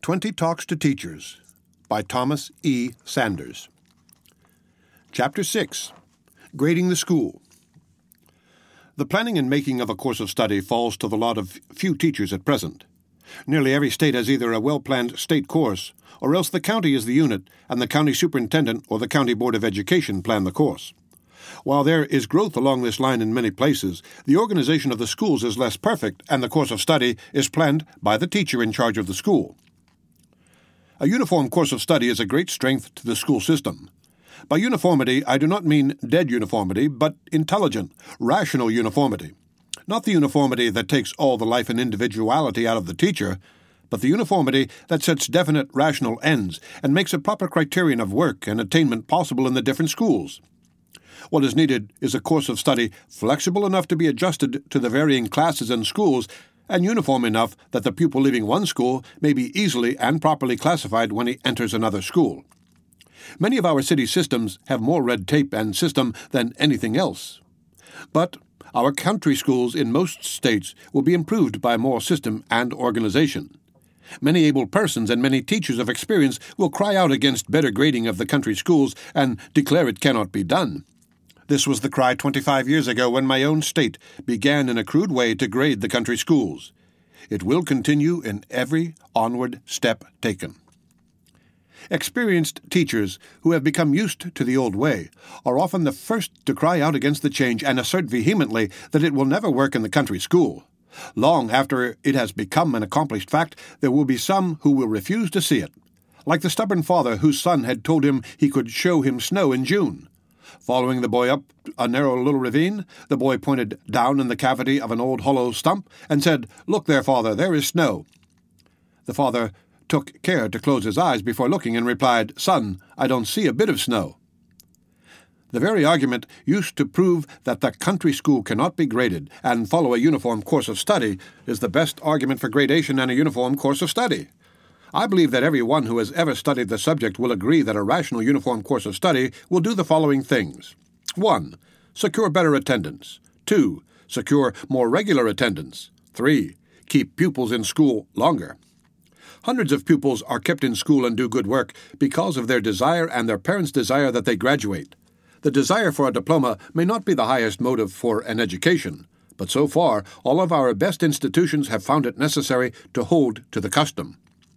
20 Talks to Teachers by Thomas E. Sanders. Chapter 6. Grading the School. The planning and making of a course of study falls to the lot of few teachers at present. Nearly every state has either a well-planned state course, or else the county is the unit, and the county superintendent or the county board of education plan the course. While there is growth along this line in many places, the organization of the schools is less perfect, and the course of study is planned by the teacher in charge of the school. A uniform course of study is a great strength to the school system. By uniformity, I do not mean dead uniformity, but intelligent, rational uniformity. Not the uniformity that takes all the life and individuality out of the teacher, but the uniformity that sets definite rational ends and makes a proper criterion of work and attainment possible in the different schools. What is needed is a course of study flexible enough to be adjusted to the varying classes and schools, and uniform enough that the pupil leaving one school may be easily and properly classified when he enters another school. Many of our city systems have more red tape and system than anything else. But our country schools in most states will be improved by more system and organization. Many able persons and many teachers of experience will cry out against better grading of the country schools and declare it cannot be done. This was the cry 25 years ago when my own state began in a crude way to grade the country schools. It will continue in every onward step taken. Experienced teachers who have become used to the old way are often the first to cry out against the change and assert vehemently that it will never work in the country school. Long after it has become an accomplished fact, there will be some who will refuse to see it, like the stubborn father whose son had told him he could show him snow in June. Following the boy up a narrow little ravine, the boy pointed down in the cavity of an old hollow stump and said, "Look there, father, there is snow." The father took care to close his eyes before looking and replied, "Son, I don't see a bit of snow." The very argument used to prove that the country school cannot be graded and follow a uniform course of study is the best argument for gradation and a uniform course of study. I believe that every one who has ever studied the subject will agree that a rational uniform course of study will do the following things. 1. Secure better attendance. 2. Secure more regular attendance. 3. Keep pupils in school longer. Hundreds of pupils are kept in school and do good work because of their desire and their parents' desire that they graduate. The desire for a diploma may not be the highest motive for an education, but so far all of our best institutions have found it necessary to hold to the custom.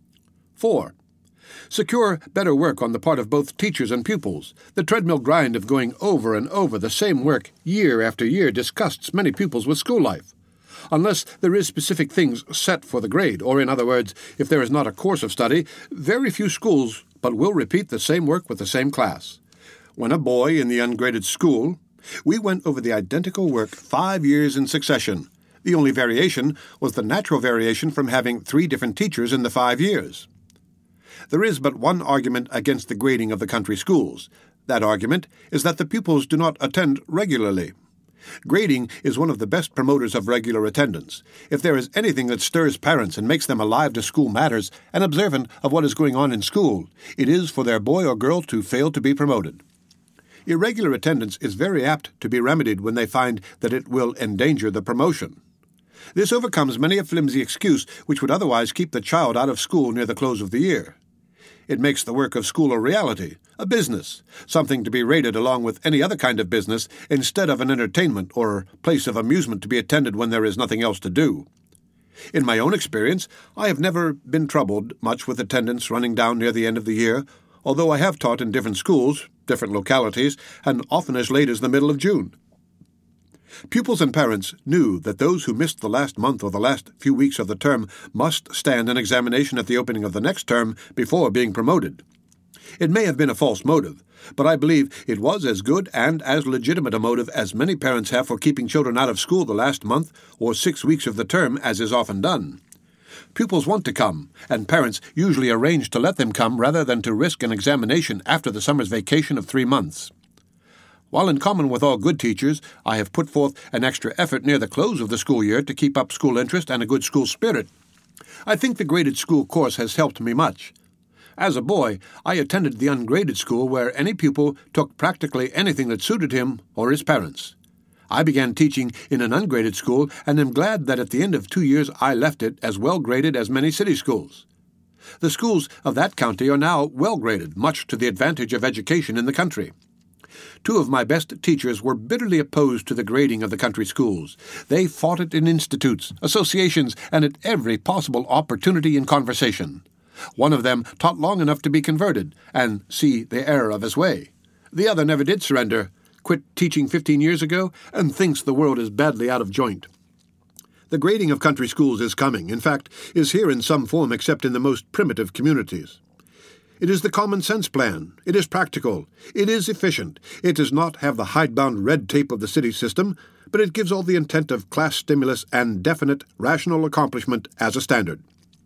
4. Secure better work on the part of both teachers and pupils. The treadmill grind of going over and over the same work year after year disgusts many pupils with school life. Unless there is specific things set for the grade, or in other words, if there is not a course of study, very few schools but will repeat the same work with the same class. When a boy in the ungraded school, we went over the identical work 5 years in succession. The only variation was the natural variation from having 3 different teachers in the 5 years. There is but one argument against the grading of the country schools. That argument is that the pupils do not attend regularly. Grading is one of the best promoters of regular attendance. If there is anything that stirs parents and makes them alive to school matters and observant of what is going on in school, it is for their boy or girl to fail to be promoted. Irregular attendance is very apt to be remedied when they find that it will endanger the promotion. This overcomes many a flimsy excuse which would otherwise keep the child out of school near the close of the year. It makes the work of school a reality, a business, something to be rated along with any other kind of business instead of an entertainment or place of amusement to be attended when there is nothing else to do. In my own experience, I have never been troubled much with attendance running down near the end of the year, although I have taught in different schools, different localities, and often as late as the middle of June. Pupils and parents knew that those who missed the last month or the last few weeks of the term must stand an examination at the opening of the next term before being promoted. It may have been a false motive, but I believe it was as good and as legitimate a motive as many parents have for keeping children out of school the last month or 6 weeks of the term, as is often done. Pupils want to come, and parents usually arrange to let them come rather than to risk an examination after the summer's vacation of 3 months. While in common with all good teachers, I have put forth an extra effort near the close of the school year to keep up school interest and a good school spirit. I think the graded school course has helped me much. As a boy, I attended the ungraded school where any pupil took practically anything that suited him or his parents. I began teaching in an ungraded school and am glad that at the end of 2 years I left it as well graded as many city schools. The schools of that county are now well graded, much to the advantage of education in the country. 2 of my best teachers were bitterly opposed to the grading of the country schools. They fought it in institutes, associations, and at every possible opportunity in conversation. One of them taught long enough to be converted and see the error of his way. The other never did surrender, quit teaching 15 years ago, and thinks the world is badly out of joint. The grading of country schools is coming, in fact, is here in some form except in the most primitive communities. It is the common sense plan. It is practical. It is efficient. It does not have the hidebound red tape of the city system, but it gives all the intent of class stimulus and definite, rational accomplishment as a standard.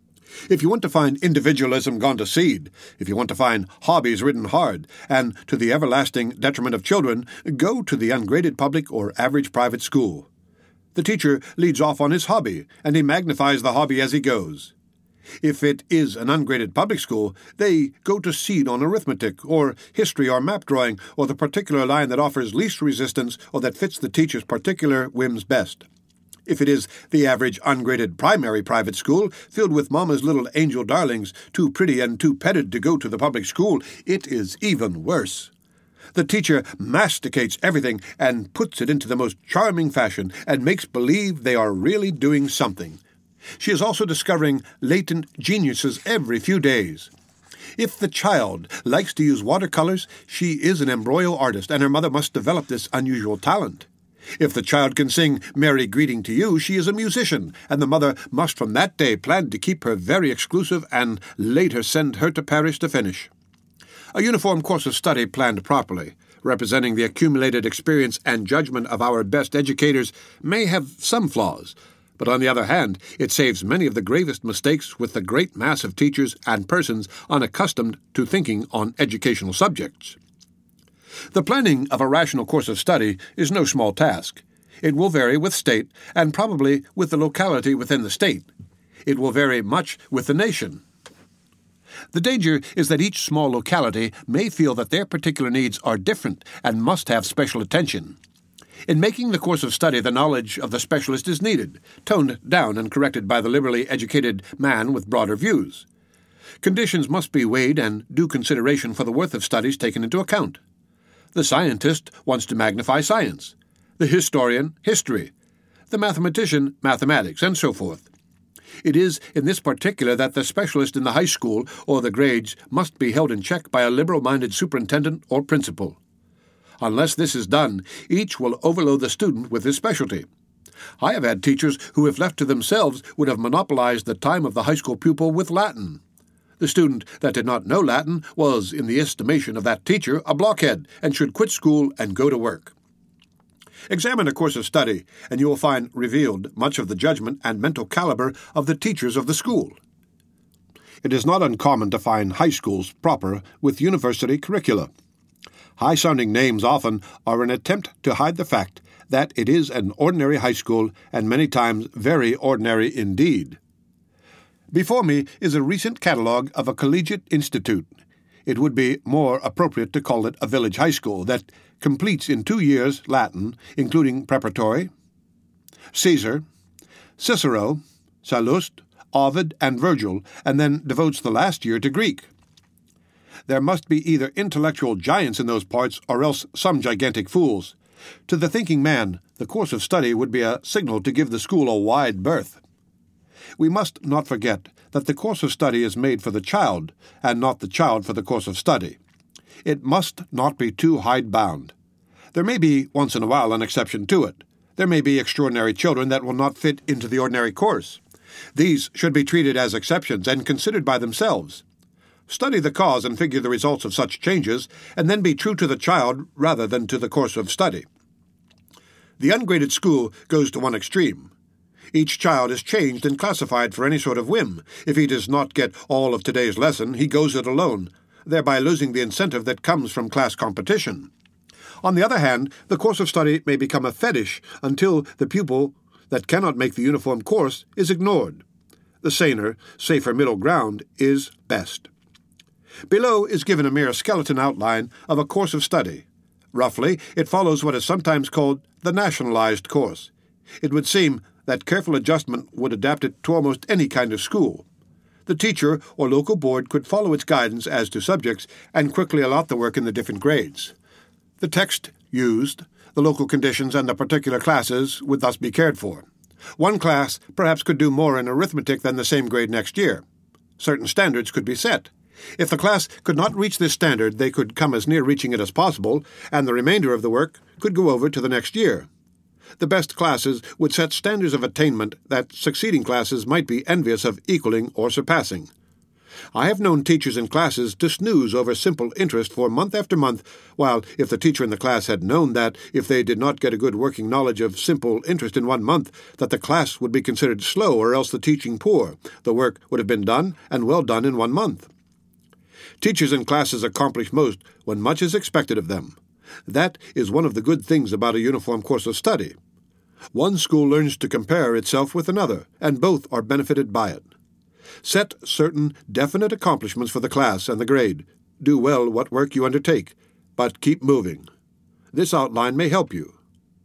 If you want to find individualism gone to seed, if you want to find hobbies ridden hard, and to the everlasting detriment of children, go to the ungraded public or average private school. The teacher leads off on his hobby, and he magnifies the hobby as he goes. If it is an ungraded public school, they go to seed on arithmetic, or history or map drawing, or the particular line that offers least resistance or that fits the teacher's particular whims best. If it is the average ungraded primary private school, filled with Mama's little angel darlings, too pretty and too petted to go to the public school, it is even worse. The teacher masticates everything and puts it into the most charming fashion and makes believe they are really doing something. She is also discovering latent geniuses every few days. If the child likes to use watercolors, she is an embroil artist, and her mother must develop this unusual talent. If the child can sing Merry Greeting to You, she is a musician, and the mother must from that day plan to keep her very exclusive and later send her to Paris to finish. A uniform course of study planned properly, representing the accumulated experience and judgment of our best educators, may have some flaws, but on the other hand, it saves many of the gravest mistakes with the great mass of teachers and persons unaccustomed to thinking on educational subjects. The planning of a rational course of study is no small task. It will vary with state, and probably with the locality within the state. It will vary much with the nation. The danger is that each small locality may feel that their particular needs are different and must have special attention. In making the course of study, the knowledge of the specialist is needed, toned down and corrected by the liberally educated man with broader views. Conditions must be weighed and due consideration for the worth of studies taken into account. The scientist wants to magnify science, the historian, history, the mathematician, mathematics, and so forth. It is in this particular that the specialist in the high school or the grades must be held in check by a liberal-minded superintendent or principal. Unless this is done, each will overload the student with his specialty. I have had teachers who, if left to themselves, would have monopolized the time of the high school pupil with Latin. The student that did not know Latin was, in the estimation of that teacher, a blockhead, and should quit school and go to work. Examine a course of study, and you will find revealed much of the judgment and mental caliber of the teachers of the school. It is not uncommon to find high schools proper with university curricula. High-sounding names often are an attempt to hide the fact that it is an ordinary high school and many times very ordinary indeed. Before me is a recent catalogue of a collegiate institute. It would be more appropriate to call it a village high school that completes in 2 years Latin, including preparatory, Caesar, Cicero, Sallust, Ovid, and Virgil, and then devotes the last year to Greek. There must be either intellectual giants in those parts or else some gigantic fools. To the thinking man, the course of study would be a signal to give the school a wide berth. We must not forget that the course of study is made for the child, and not the child for the course of study. It must not be too hidebound. There may be, once in a while, an exception to it. There may be extraordinary children that will not fit into the ordinary course. These should be treated as exceptions and considered by themselves. Study the cause and figure the results of such changes, and then be true to the child rather than to the course of study. The ungraded school goes to one extreme. Each child is changed and classified for any sort of whim. If he does not get all of today's lesson, he goes it alone, thereby losing the incentive that comes from class competition. On the other hand, the course of study may become a fetish until the pupil that cannot make the uniform course is ignored. The saner, safer middle ground is best. Below is given a mere skeleton outline of a course of study. Roughly, it follows what is sometimes called the nationalized course. It would seem that careful adjustment would adapt it to almost any kind of school. The teacher or local board could follow its guidance as to subjects and quickly allot the work in the different grades. The text used, the local conditions, and the particular classes would thus be cared for. One class perhaps could do more in arithmetic than the same grade next year. Certain standards could be set. If the class could not reach this standard, they could come as near reaching it as possible, and the remainder of the work could go over to the next year. The best classes would set standards of attainment that succeeding classes might be envious of equaling or surpassing. I have known teachers in classes to snooze over simple interest for month after month, while if the teacher in the class had known that, if they did not get a good working knowledge of simple interest in 1 month, that the class would be considered slow or else the teaching poor, the work would have been done and well done in 1 month. Teachers in classes accomplish most when much is expected of them. That is one of the good things about a uniform course of study. One school learns to compare itself with another, and both are benefited by it. Set certain definite accomplishments for the class and the grade. Do well what work you undertake, but keep moving. This outline may help you.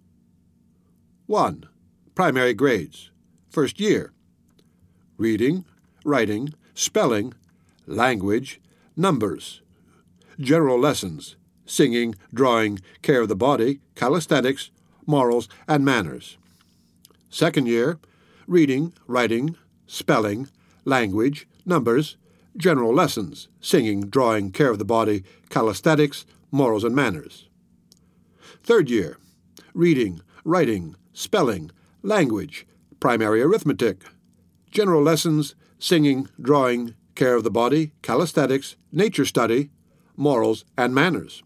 1. Primary grades. First year. Reading, writing, spelling, language, numbers. General lessons. Singing, drawing, care of the body, calisthenics, morals, and manners. Second year, reading, writing, spelling, language, numbers, general lessons, singing, drawing, care of the body, calisthenics, morals, and manners. Third year, reading, writing, spelling, language, primary arithmetic, general lessons, singing, drawing, care of the body, calisthenics, nature study, morals, and manners.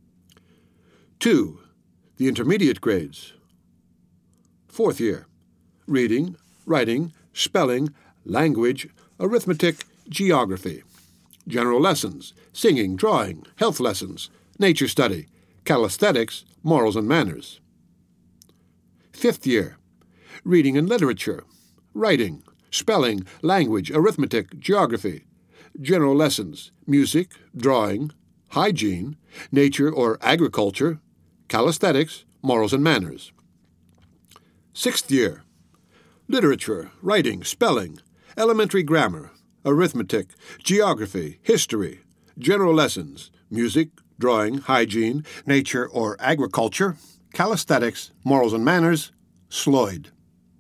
2. The intermediate grades. Fourth year, reading, writing, spelling, language, arithmetic, geography, general lessons, singing, drawing, health lessons, nature study, calisthenics, morals, and manners. Fifth year, reading and literature, writing, spelling, language, arithmetic, geography, general lessons, music, drawing, hygiene, nature or agriculture, calisthenics, morals, and manners. Sixth year, literature, writing, spelling, elementary grammar, arithmetic, geography, history, general lessons, music, drawing, hygiene, nature or agriculture, calisthenics, morals, and manners, Sloyd.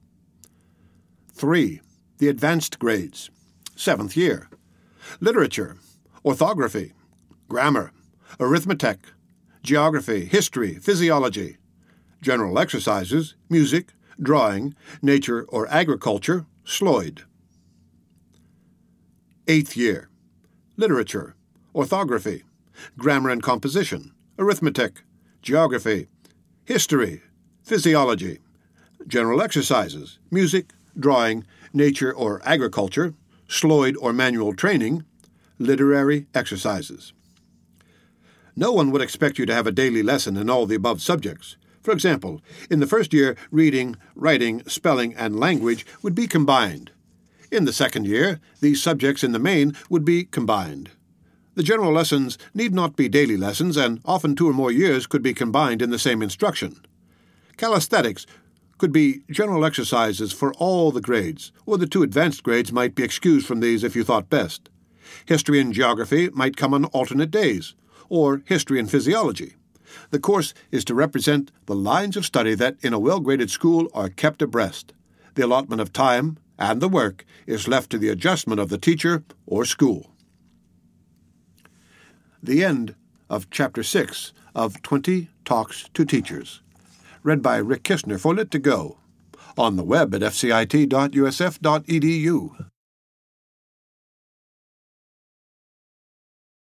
3. The advanced grades. Seventh year, literature, orthography, grammar, arithmetic, geography, history, physiology, general exercises, music, drawing, nature or agriculture, Sloyd. Eighth year, literature, orthography, grammar and composition, arithmetic, geography, history, physiology, general exercises, music, drawing, nature or agriculture, Sloyd or manual training, literary exercises. No one would expect you to have a daily lesson in all the above subjects. For example, in the first year, reading, writing, spelling, and language would be combined. In the second year, these subjects in the main would be combined. The general lessons need not be daily lessons, and often 2 or more years could be combined in the same instruction. Calisthenics could be general exercises for all the grades, or the 2 advanced grades might be excused from these if you thought best. History and geography might come on alternate days, or history and physiology. The course is to represent the lines of study that in a well-graded school are kept abreast. The allotment of time and the work is left to the adjustment of the teacher or school. The end of Chapter 6 of 20 Talks to Teachers. Read by Rick Kistner for Lit2Go. On the web at fcit.usf.edu.